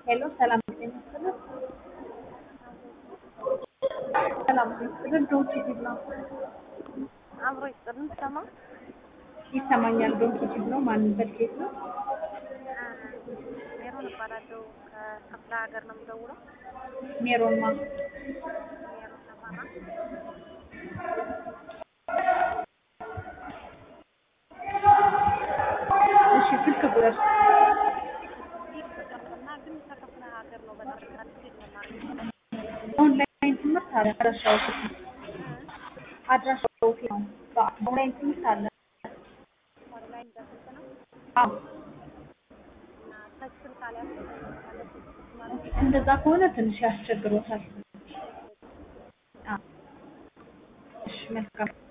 ሄሎ ሰላም ጤና ይስጥልን። ሰላም ጤና ይስጥልን። ዶንኪ ቲቪ ነው። አብሮ ይስጥልን ሰማ ይሰማኛል። ዶንኪ ቲቪ ነው። ማን በልኬት ነው? ሜሮን እባላለሁ ከክፍለ ሀገር ነው የምደውለው። ሜሮንማ ሜሮን ተፈራ እሺ ስልክ ቁጥር እና ግን ከክፍለ ሀገር ነው በተረጋጋ ጊዜ መማር ኦንላይን ትምህርት አለ። አድራሻው ነው። በኦንላይን ትምህርት አለ። ኦንላይን በስልክ ነው አዎ እና ተችል ካሊያም ማለት እንደዛ ከሆነ ትንሽ ያስቸግሮታል። አዎ እሺ መልካም